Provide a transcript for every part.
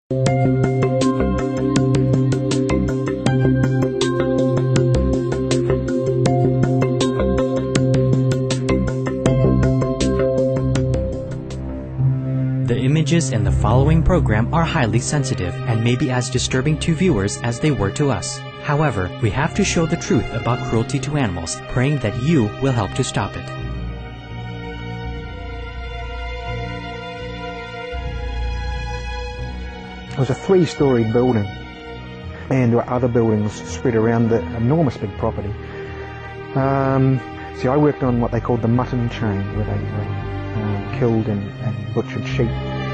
The images in the following program are highly sensitive and may be as disturbing to viewers as they were to us. However, we have to show the truth about cruelty to animals, praying that you will help to stop it. It was a 3-storey building, and there were other buildings spread around the enormous big property. See, I worked on what they called the mutton chain, where they killed and butchered sheep.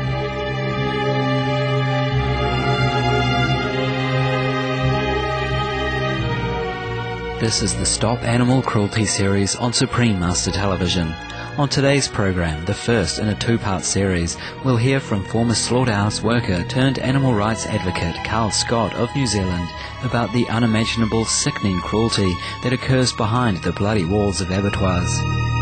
This is the Stop Animal Cruelty series on Supreme Master Television. On today's program, the first in a 2-part series, we'll hear from former slaughterhouse worker turned animal rights advocate Carl Scott of New Zealand about the unimaginable, sickening cruelty that occurs behind the bloody walls of abattoirs.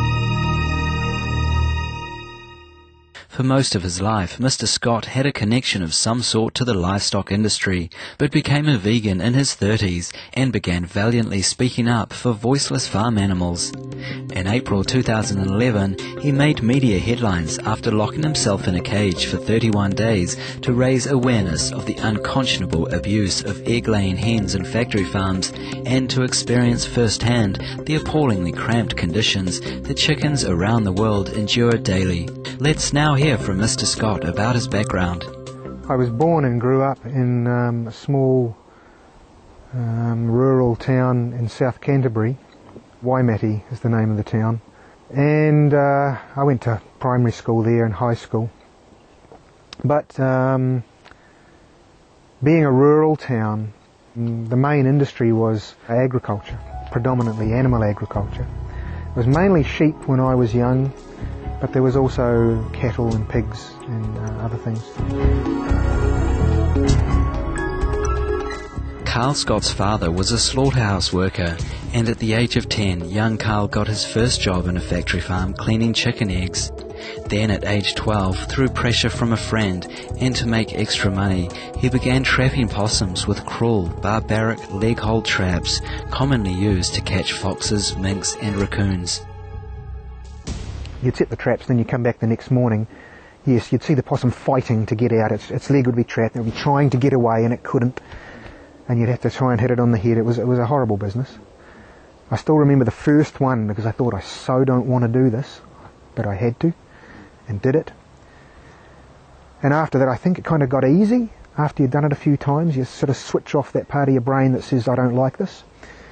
For most of his life, Mr. Scott had a connection of some sort to the livestock industry, but became a vegan in his 30s and began valiantly speaking up for voiceless farm animals. In April 2011, he made media headlines after locking himself in a cage for 31 days to raise awareness of the unconscionable abuse of egg-laying hens in factory farms and to experience firsthand the appallingly cramped conditions that chickens around the world endure daily. Let's now hear from Mr. Scott about his background. I was born and grew up in a small rural town in South Canterbury. Waimate is the name of the town. And I went to primary school there and high school. But being a rural town, the main industry was agriculture, predominantly animal agriculture. It was mainly sheep when I was young, but there was also cattle and pigs and other things. Carl Scott's father was a slaughterhouse worker, and at the age of 10, young Carl got his first job in a factory farm cleaning chicken eggs. Then at age 12, through pressure from a friend and to make extra money, he began trapping possums with cruel, barbaric leg-hold traps commonly used to catch foxes, minks and raccoons. You'd set the traps, then you come back the next morning. Yes, you'd see the possum fighting to get out. Its leg would be trapped, and it would be trying to get away, and it couldn't. And you'd have to try and hit it on the head. It was a horrible business. I still remember the first one because I thought, I so don't want to do this, but I had to, and did it. And after that, I think it kind of got easy. After you'd done it a few times, you sort of switch off that part of your brain that says, I don't like this.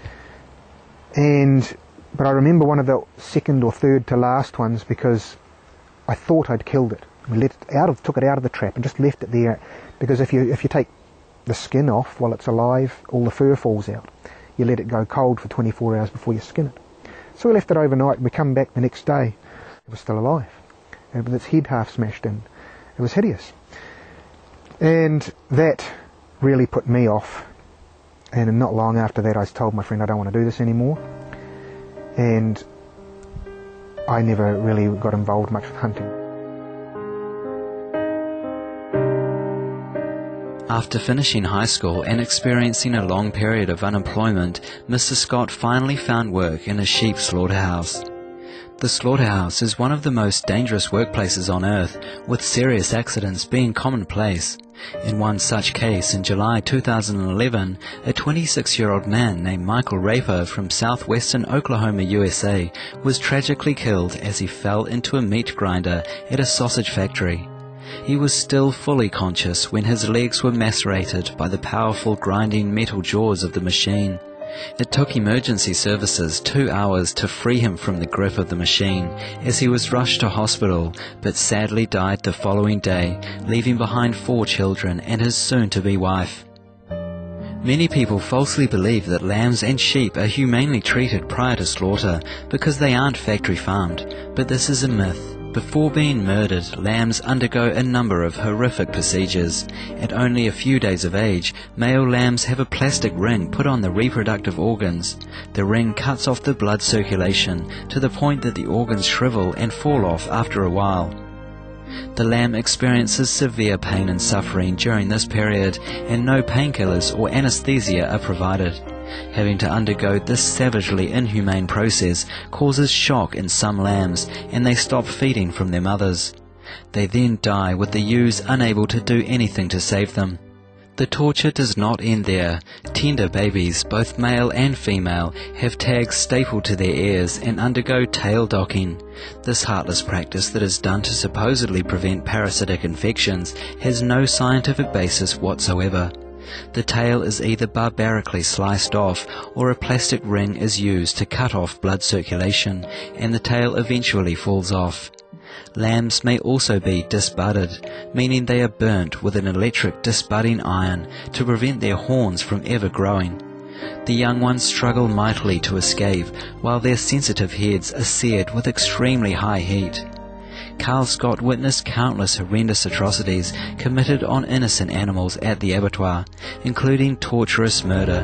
But I remember one of the second or third to last ones because I thought I'd killed it. We took it out of the trap and just left it there, because if you take the skin off while it's alive, all the fur falls out. You let it go cold for 24 hours before you skin it. So we left it overnight, and we come back the next day. It was still alive, and with its head half smashed in. It was hideous. And that really put me off. And not long after that, I told my friend, I don't want to do this anymore. And I never really got involved much with hunting. After finishing high school and experiencing a long period of unemployment, Mr. Scott finally found work in a sheep slaughterhouse. The slaughterhouse is one of the most dangerous workplaces on earth, with serious accidents being commonplace. In one such case in July 2011, a 26-year-old man named Michael Raper from southwestern Oklahoma, USA, was tragically killed as he fell into a meat grinder at a sausage factory. He was still fully conscious when his legs were macerated by the powerful grinding metal jaws of the machine. It took emergency services 2 hours to free him from the grip of the machine as he was rushed to hospital, but sadly died the following day, leaving behind 4 children and his soon-to-be wife. Many people falsely believe that lambs and sheep are humanely treated prior to slaughter because they aren't factory farmed, but this is a myth. Before being murdered, lambs undergo a number of horrific procedures. At only a few days of age, male lambs have a plastic ring put on the reproductive organs. The ring cuts off the blood circulation to the point that the organs shrivel and fall off after a while. The lamb experiences severe pain and suffering during this period, and no painkillers or anesthesia are provided. Having to undergo this savagely inhumane process causes shock in some lambs, and they stop feeding from their mothers. They then die with the ewes unable to do anything to save them. The torture does not end there. Tender babies, both male and female, have tags stapled to their ears and undergo tail docking. This heartless practice that is done to supposedly prevent parasitic infections has no scientific basis whatsoever. The tail is either barbarically sliced off, or a plastic ring is used to cut off blood circulation, and the tail eventually falls off. Lambs may also be disbudded, meaning they are burnt with an electric disbudding iron to prevent their horns from ever growing. The young ones struggle mightily to escape, while their sensitive heads are seared with extremely high heat. Carl Scott witnessed countless horrendous atrocities committed on innocent animals at the abattoir, including torturous murder.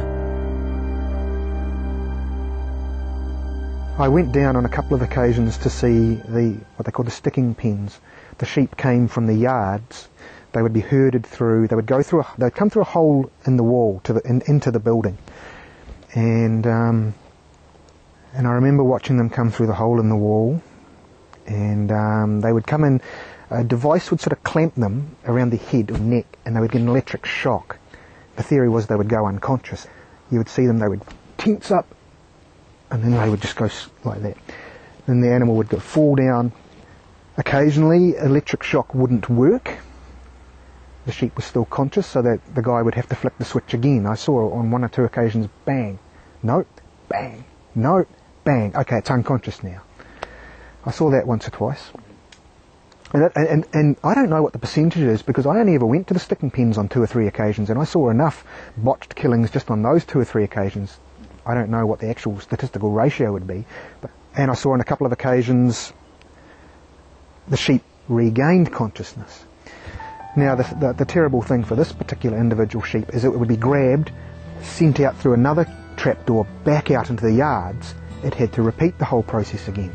I went down on a couple of occasions to see what they call the sticking pens. The sheep came from the yards. They would be herded through. They would come through a hole in the wall into the building, and I remember watching them come through the hole in the wall. And they would come in, a device would sort of clamp them around the head or neck, and they would get an electric shock. The theory was they would go unconscious. You would see them, they would tense up, and then they would just go like that. Then the animal would fall down. Occasionally, electric shock wouldn't work. The sheep was still conscious, so that the guy would have to flick the switch again. I saw on one or two occasions, bang, nope, bang, nope, bang. Okay, it's unconscious now. I saw that once or twice. And I don't know what the percentage is, because I only ever went to the sticking pens on 2 or 3 occasions, and I saw enough botched killings just on those 2 or 3 occasions. I don't know what the actual statistical ratio would be. And I saw on a couple of occasions the sheep regained consciousness. Now the terrible thing for this particular individual sheep is it would be grabbed, sent out through another trapdoor back out into the yards. It had to repeat the whole process again.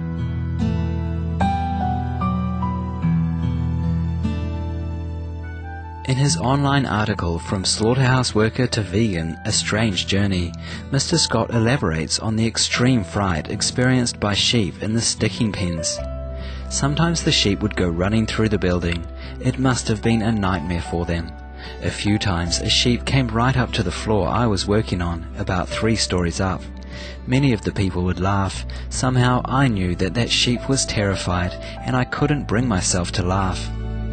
In his online article, From Slaughterhouse Worker to Vegan, A Strange Journey, Mr. Scott elaborates on the extreme fright experienced by sheep in the sticking pens. Sometimes the sheep would go running through the building. It must have been a nightmare for them. A few times a sheep came right up to the floor I was working on, about 3 stories up. Many of the people would laugh. Somehow I knew that sheep was terrified, and I couldn't bring myself to laugh.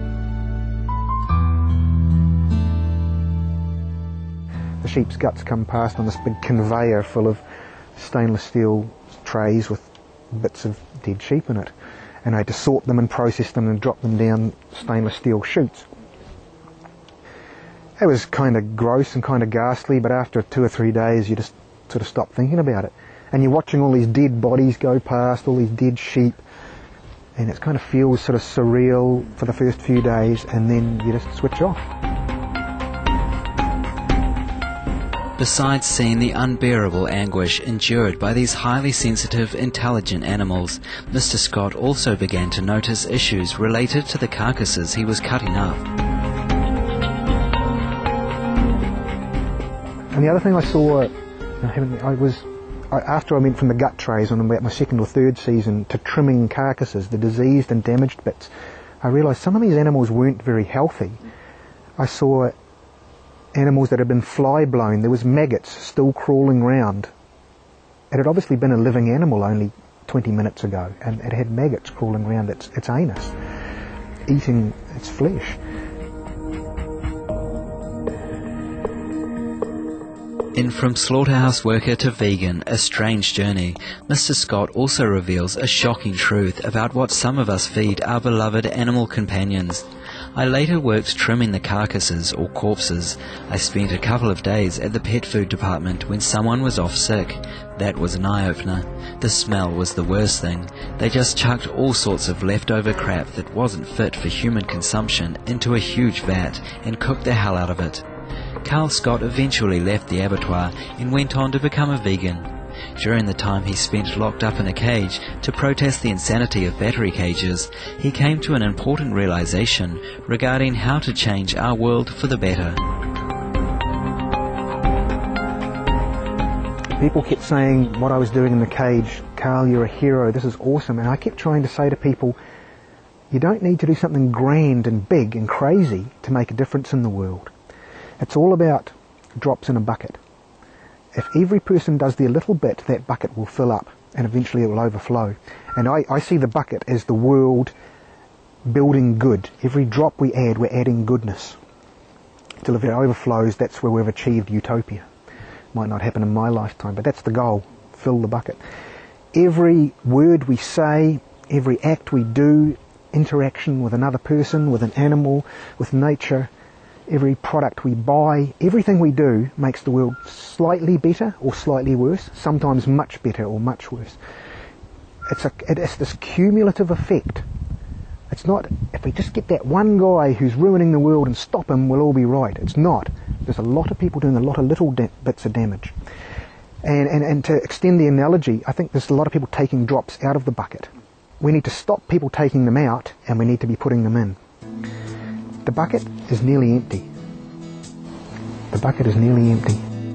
The sheep's guts come past on this big conveyor full of stainless steel trays with bits of dead sheep in it. And I had to sort them and process them and drop them down stainless steel chutes. It was kind of gross and kind of ghastly, but after 2 or 3 days you just sort of stop thinking about it. And you're watching all these dead bodies go past, all these dead sheep, and it kind of feels sort of surreal for the first few days, and then you just switch off. Besides seeing the unbearable anguish endured by these highly sensitive, intelligent animals, Mr. Scott also began to notice issues related to the carcasses he was cutting up. And the other thing I saw, after I went from the gut trays on about my 2nd or 3rd season to trimming carcasses, the diseased and damaged bits, I realised some of these animals weren't very healthy. I saw animals that had been fly blown. There was maggots still crawling around. It had obviously been a living animal only 20 minutes ago, and it had maggots crawling around its anus, eating its flesh. In From Slaughterhouse Worker to Vegan, A Strange Journey, Mr. Scott also reveals a shocking truth about what some of us feed our beloved animal companions. I later worked trimming the carcasses or corpses. I spent a couple of days at the pet food department when someone was off sick. That was an eye-opener. The smell was the worst thing. They just chucked all sorts of leftover crap that wasn't fit for human consumption into a huge vat and cooked the hell out of it. Carl Scott eventually left the abattoir and went on to become a vegan. during the time he spent locked up in a cage to protest the insanity of battery cages, he came to an important realization regarding how to change our world for the better. People kept saying what I was doing in the cage, "Carl, you're a hero, this is awesome." And I kept trying to say to people, you don't need to do something grand and big and crazy to make a difference in the world. It's all about drops in a bucket. If every person does their little bit, that bucket will fill up and eventually it will overflow. And I see the bucket as the world building good. Every drop we add, we're adding goodness. Till if it overflows, that's where we've achieved utopia. Might not happen in my lifetime, but that's the goal. Fill the bucket. Every word we say, every act we do, interaction with another person, with an animal, with nature, every product we buy, everything we do makes the world slightly better or slightly worse, sometimes much better or much worse. It's this cumulative effect. It's not, if we just get that one guy who's ruining the world and stop him, we'll all be right. It's not. There's a lot of people doing a lot of little bits of damage. And to extend the analogy, I think there's a lot of people taking drops out of the bucket. We need to stop people taking them out, and we need to be putting them in. The bucket is nearly empty. The bucket is nearly empty.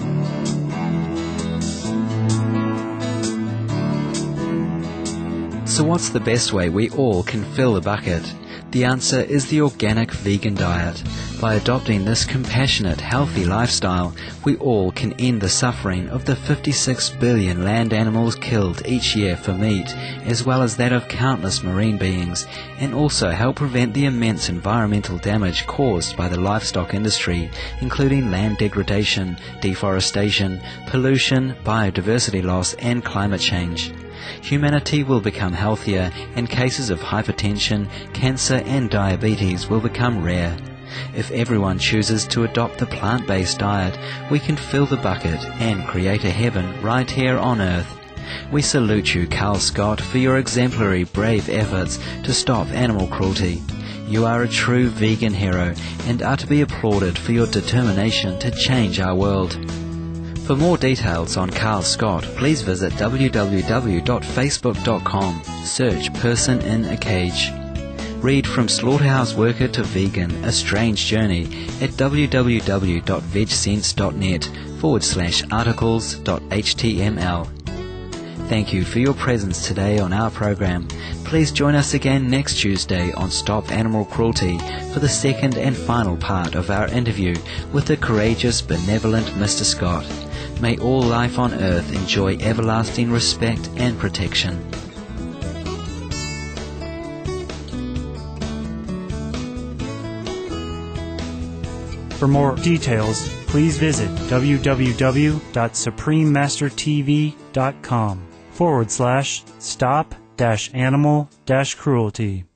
So what's the best way we all can fill the bucket? The answer is the organic vegan diet. By adopting this compassionate, healthy lifestyle, we all can end the suffering of the 56 billion land animals killed each year for meat, as well as that of countless marine beings, and also help prevent the immense environmental damage caused by the livestock industry, including land degradation, deforestation, pollution, biodiversity loss, and climate change. Humanity will become healthier, and cases of hypertension, cancer, and diabetes will become rare. If everyone chooses to adopt the plant-based diet, we can fill the bucket and create a heaven right here on Earth. We salute you, Carl Scott, for your exemplary, brave efforts to stop animal cruelty. You are a true vegan hero and are to be applauded for your determination to change our world. For more details on Carl Scott, please visit www.facebook.com, search Person in a Cage. Read From Slaughterhouse Worker to Vegan, A Strange Journey at www.vegsense.net/articles.html. Thank you for your presence today on our program. Please join us again next Tuesday on Stop Animal Cruelty for the second and final part of our interview with the courageous, benevolent Mr. Scott. May all life on Earth enjoy everlasting respect and protection. For more details, please visit www.suprememastertv.com/stop-animal-cruelty.